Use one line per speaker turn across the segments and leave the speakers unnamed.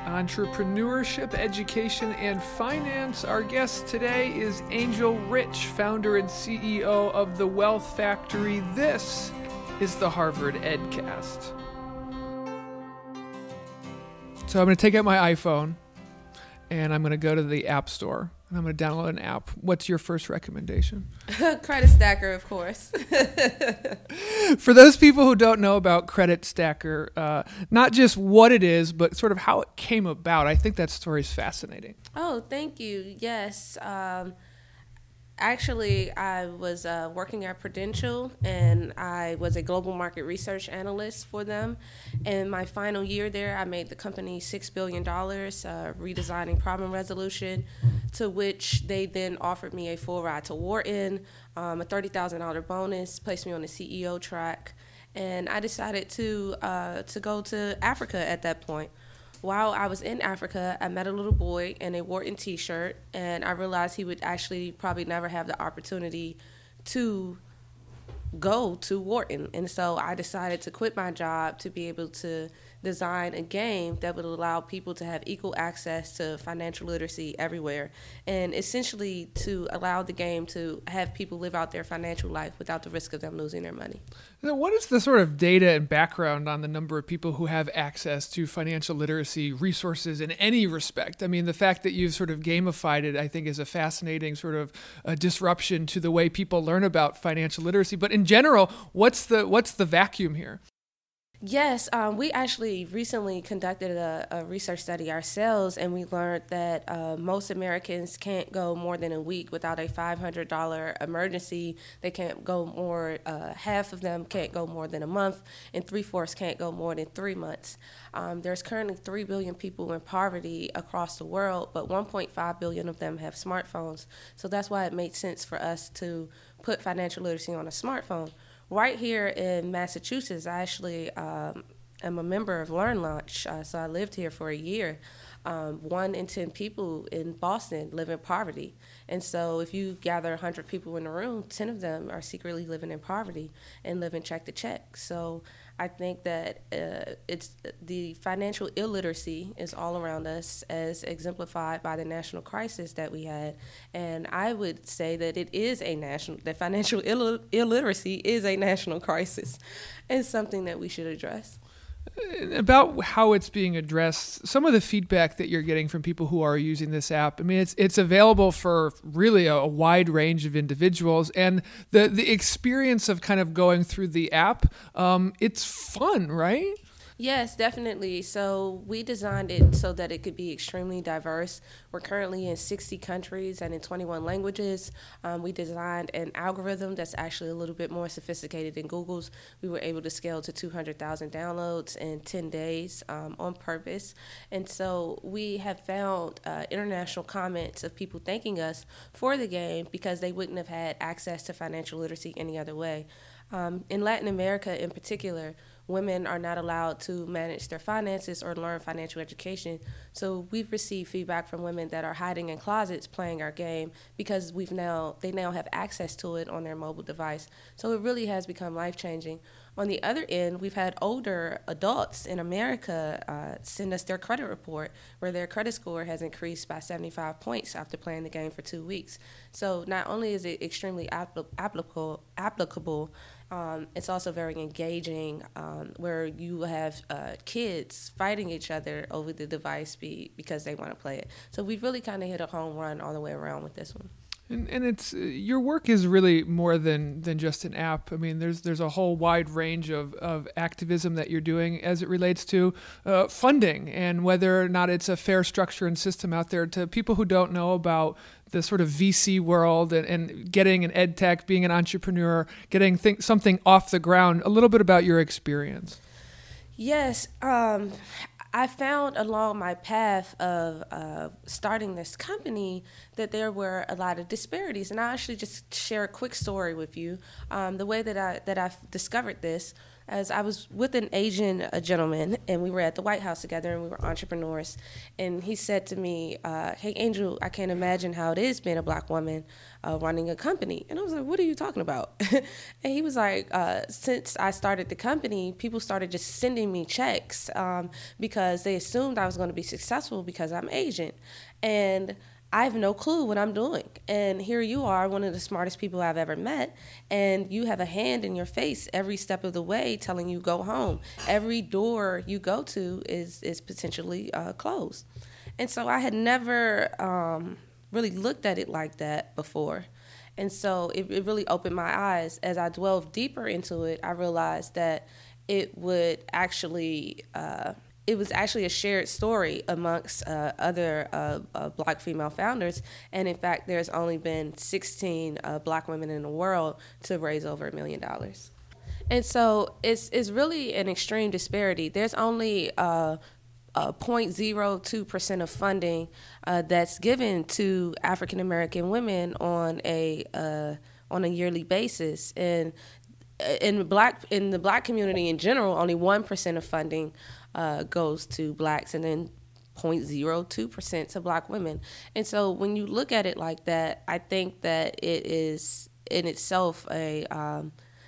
entrepreneurship, education, and finance. Our guest today is Angel Rich, founder and CEO of The Wealth Factory. This is the Harvard EdCast. So I'm going to take out my iPhone and I'm going to go to the App Store and I'm going to download an app. What's your first recommendation?
Credit Stacker, of course.
For those people who don't know about Credit Stacker, not just what it is, but sort of how it came about, I think that story is fascinating.
Oh, thank you. Yes. Actually, I was working at Prudential, and I was a global market research analyst for them. In my final year there, I made the company $6 billion, redesigning problem resolution, to which they then offered me a full ride to Wharton, a $30,000 bonus, placed me on the CEO track, and I decided to go to Africa at that point. While I was in Africa, I met a little boy in a Wharton t-shirt, and I realized he would actually probably never have the opportunity to go to Wharton. And so I decided to quit my job to be able to design a game that would allow people to have equal access to financial literacy everywhere, and essentially to allow the game to have people live out their financial life without the risk of them losing their money.
Now, what is the sort of data and background on the number of people who have access to financial literacy resources in any respect? I mean, the fact that you've sort of gamified it, I think, is a fascinating sort of disruption to the way people learn about financial literacy. But in general, what's the vacuum here?
Yes, we actually recently conducted a research study ourselves, and we learned that most Americans can't go more than a week without a $500 emergency. They can't go more, half of them can't go more than a month, and 3/4 can't go more than 3 months. There's currently 3 billion people in poverty across the world, but 1.5 billion of them have smartphones. So that's why it made sense for us to put financial literacy on a smartphone. Right here in Massachusetts, I actually am a member of LearnLaunch, so I lived here for a year. 1 in 10 people in Boston live in poverty. And so if you gather 100 people in a room, 10 of them are secretly living in poverty and living check to check. So I think that it's the financial illiteracy is all around us, as exemplified by the national crisis that we had. And I would say that that financial illiteracy is a national crisis and something that we should address.
About how it's being addressed, some of the feedback that you're getting from people who are using this app, I mean, it's available for really a wide range of individuals, and the experience of kind of going through the app, it's fun, right?
Yes, definitely. So we designed it so that it could be extremely diverse. We're currently in 60 countries and in 21 languages. We designed an algorithm that's actually a little bit more sophisticated than Google's. We were able to scale to 200,000 downloads in 10 days on purpose. And so we have found international comments of people thanking us for the game because they wouldn't have had access to financial literacy any other way. In Latin America in particular, women are not allowed to manage their finances or learn financial education. So we've received feedback from women that are hiding in closets playing our game because they now have access to it on their mobile device. So it really has become life-changing. On the other end, we've had older adults in America send us their credit report where their credit score has increased by 75 points after playing the game for 2 weeks. So not only is it extremely applicable, it's also very engaging, where you have kids fighting each other over the device because they want to play it. So we've really kind of hit a home run all the way around with this one.
And it's your work is really more than just an app. I mean, there's a whole wide range of activism that you're doing as it relates to funding and whether or not it's a fair structure and system out there. To people who don't know about the sort of VC world and getting an ed tech, being an entrepreneur, getting something off the ground, a little bit about your experience.
Yes. I found along my path of starting this company that there were a lot of disparities, and I'll actually just share a quick story with you. The way that I've discovered this, as I was with an Asian gentleman, and we were at the White House together, and we were entrepreneurs. And he said to me, "Hey, Angel, I can't imagine how it is being a Black woman running a company." And I was like, "What are you talking about?" And he was like, "Since I started the company, people started just sending me checks because they assumed I was going to be successful because I'm Asian, and I have no clue what I'm doing. And here you are, one of the smartest people I've ever met, and you have a hand in your face every step of the way telling you go home. Every door you go to is potentially closed." And so I had never really looked at it like that before. And so it really opened my eyes. As I delved deeper into it, I realized that it would actually it was actually a shared story amongst other Black female founders. And in fact, there's only been 16 Black women in the world to raise over $1 million. And so it's really an extreme disparity. There's only 0.02% of funding that's given to African American women on a yearly basis. And in the Black community in general, only 1% of funding goes to Blacks, and then 0.02% to Black women. And so when you look at it like that, I think that it is in itself an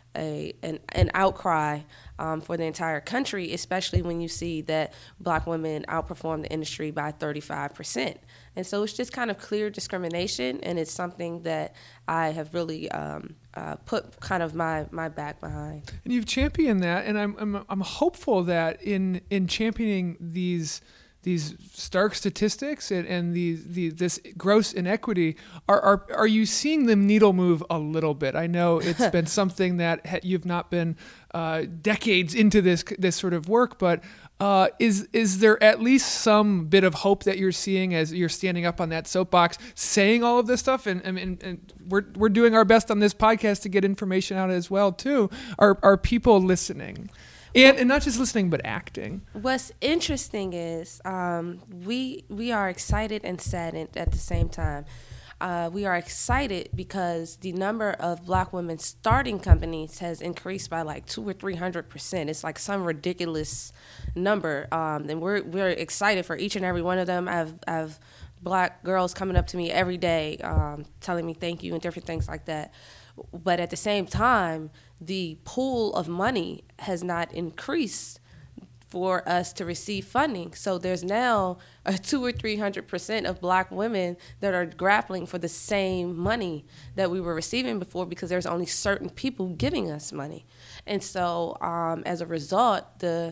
outcry for the entire country, especially when you see that Black women outperform the industry by 35%. And so it's just kind of clear discrimination, and it's something that I have really put kind of my back behind.
And you've championed that, and I'm hopeful that in championing these stark statistics and this gross inequity, are you seeing the needle move a little bit? I know it's been something that you've not been decades into this sort of work, but is there at least some bit of hope that you're seeing as you're standing up on that soapbox saying all of this stuff? And we're doing our best on this podcast to get information out as well too. Are people listening? And not just listening, but acting.
What's interesting is we are excited and saddened at the same time. We are excited because the number of Black women starting companies has increased by like 200 or 300%. It's like some ridiculous number, and we're excited for each and every one of them. I've Black girls coming up to me every day, telling me thank you and different things like that. But at the same time, the pool of money has not increased for us to receive funding. So there's now a 200 or 300% of Black women that are grappling for the same money that we were receiving before, because there's only certain people giving us money. And so as a result,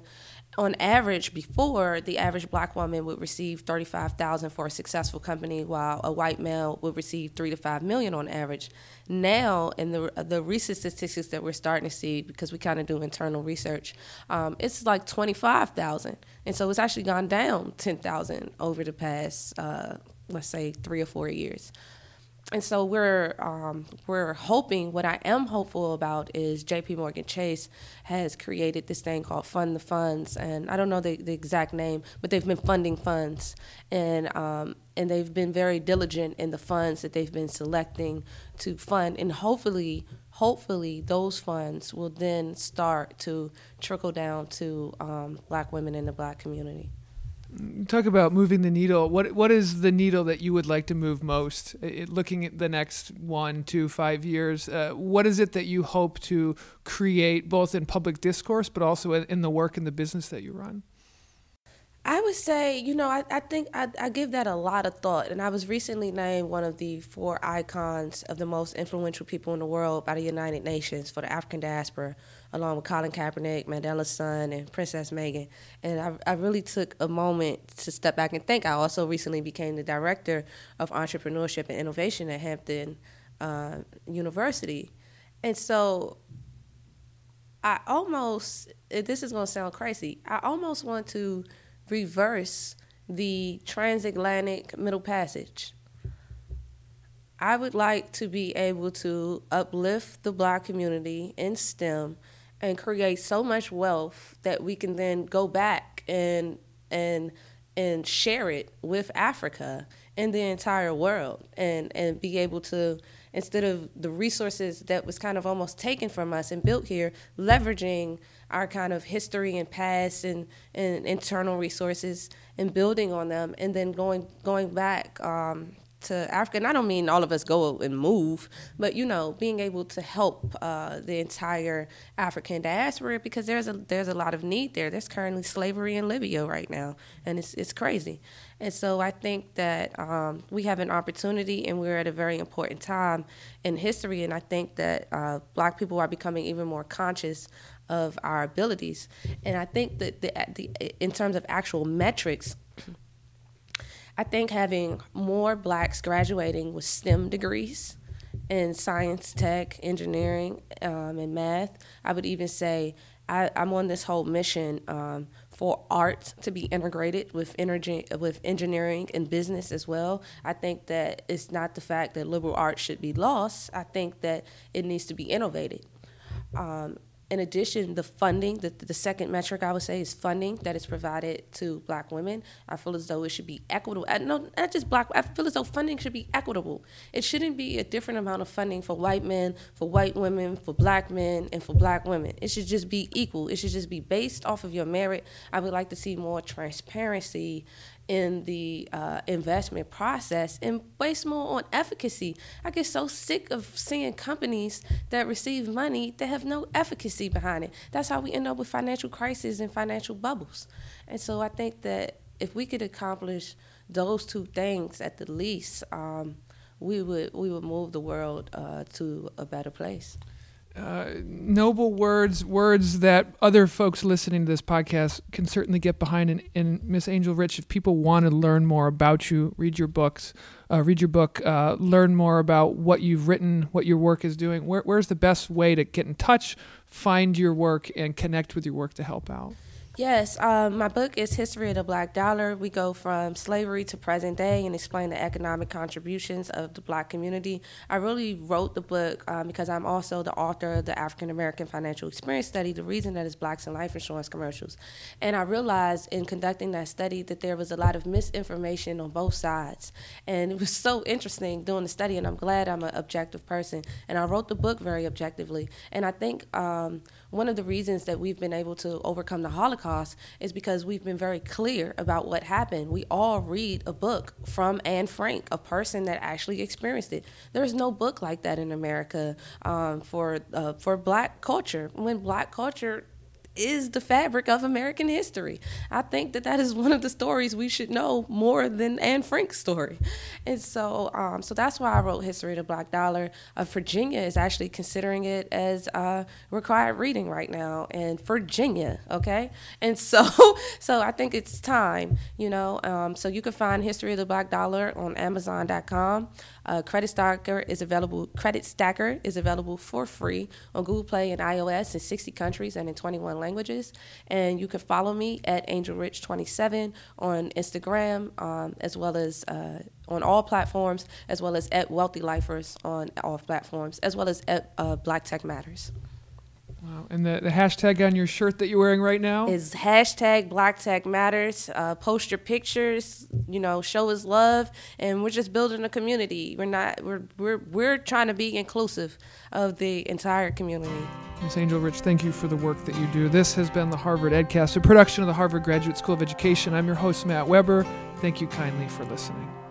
on average, before, the average Black woman would receive $35,000 for a successful company, while a white male would receive $3 to $5 million on average. Now, in the recent statistics that we're starting to see, because we kind of do internal research, it's like $25,000, and so it's actually gone down $10,000 over the past, let's say, 3 or 4 years. And so we're hoping, what I am hopeful about is JP Morgan Chase has created this thing called Fund the Funds, and I don't know the exact name, but they've been funding funds, and they've been very diligent in the funds that they've been selecting to fund, and hopefully those funds will then start to trickle down to Black women in the Black community.
Talk about moving the needle. What is the needle that you would like to move most? Looking at the next 1 to 5 years, what is it that you hope to create both in public discourse, but also in the work and the business that you run?
I would say, I think I give that a lot of thought. And I was recently named one of the 4 icons of the most influential people in the world by the United Nations for the African diaspora, along with Colin Kaepernick, Mandela's son, and Princess Meghan. And I really took a moment to step back and think. I also recently became the director of entrepreneurship and innovation at Hampton University. And so this is going to sound crazy, I almost want to reverse the transatlantic Middle Passage. I would like to be able to uplift the Black community in STEM and create so much wealth that we can then go back and share it with Africa and the entire world, and be able to instead of the resources that was kind of almost taken from us and built here, leveraging our kind of history and past and internal resources and building on them, and then going back to Africa. And I don't mean all of us go and move, but, being able to help the entire African diaspora, because there's a lot of need there. There's currently slavery in Libya right now, and it's crazy. And so I think that we have an opportunity, and we're at a very important time in history, and I think that Black people are becoming even more conscious of our abilities. And I think that in terms of actual metrics, I think having more Blacks graduating with STEM degrees in science, tech, engineering, and math, I would even say I'm on this whole mission for art to be integrated with engineering and business as well. I think that it's not the fact that liberal arts should be lost. I think that it needs to be innovated. In addition, the funding, the second metric I would say is funding that is provided to Black women. I feel as though it should be equitable. No, not just Black. I feel as though funding should be equitable. It shouldn't be a different amount of funding for white men, for white women, for Black men, and for Black women. It should just be equal. It should just be based off of your merit. I would like to see more transparency in the investment process and based more on efficacy. I get so sick of seeing companies that receive money that have no efficacy behind it. That's how we end up with financial crises and financial bubbles. And so I think that if we could accomplish those two things at the least, we would move the world to a better place.
Noble words that other folks listening to this podcast can certainly get behind. And Miss Angel Rich, if people want to learn more about you, read your book, learn more about what you've written, what your work is doing, where's the best way to get in touch, find your work, and connect with your work to help out?
Yes, my book is History of the Black Dollar. We go from slavery to present day and explain the economic contributions of the Black community. I really wrote the book because I'm also the author of the African American Financial Experience Study, The Reason That Is Blacks in Life Insurance Commercials. And I realized in conducting that study that there was a lot of misinformation on both sides. And it was so interesting doing the study, and I'm glad I'm an objective person. And I wrote the book very objectively. And I think one of the reasons that we've been able to overcome the Holocaust is because we've been very clear about what happened. We all read a book from Anne Frank, a person that actually experienced it. There's no book like that in America for Black culture, when Black culture is the fabric of American history. I think that is one of the stories we should know more than Anne Frank's story. And so that's why I wrote History of the Black Dollar. Virginia is actually considering it as required reading right now, and Virginia, okay? And so I think it's time, so you can find History of the Black Dollar on Amazon.com. Credit Stacker is available for free on Google Play and iOS in 60 countries and in 21 languages. And you can follow me at AngelRich27 on Instagram, as well as on all platforms, as well as at Wealthy Lifers on all platforms, as well as at Black Tech Matters.
Wow. And the hashtag on your shirt that you're wearing right now
is hashtag Black Tech Matters. Post your pictures, show us love, and we're just building a community. We're trying to be inclusive of the entire community.
Ms. Angel Rich, thank you for the work that you do. This has been the Harvard EdCast, a production of the Harvard Graduate School of Education. I'm your host, Matt Weber. Thank you kindly for listening.